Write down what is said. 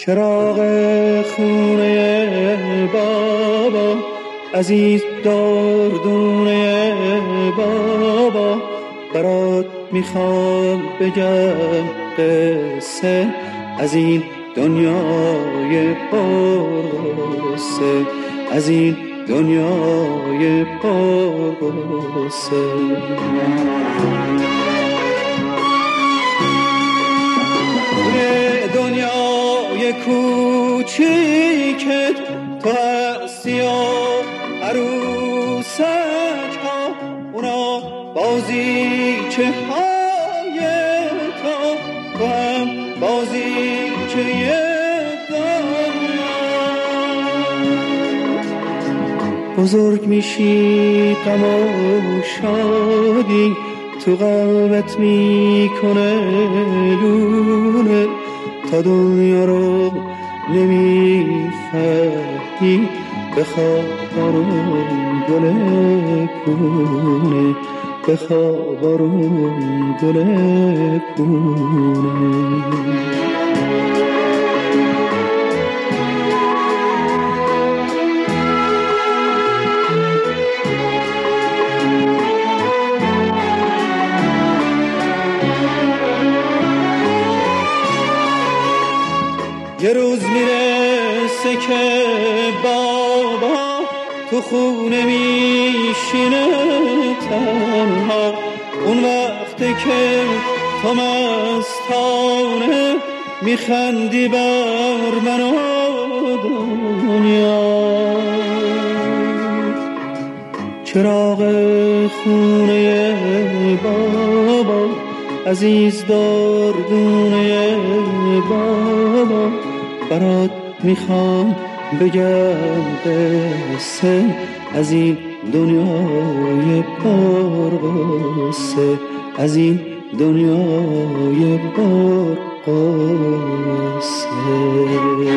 چراغ خونه بابا، عزیز داردونه بابا، برات میخوام بگم قصه از این دنیای پرغصه، از این دنیای پرغصه. دنیای کوچیکت تو هستی و عروسک ها، اونا بازیچه های تو هم بازیچه دنیا. بزرگ میشی غم و شادی تو قلبت میکنه لونه، تا دنیا رو نمیفهمی بخواب آروم گل پونه، بخواب آروم گل پونه. یه روز میرسه که بابا تو خونه میشینه تنها، اون وقته که تو مستانه میخندی بر من و دنیا. چراغ خونه بابا، عزیز داردونه بابا، برات میخوام بگم قصه از این دنیای پرغصه، از این دنیای پرغصه.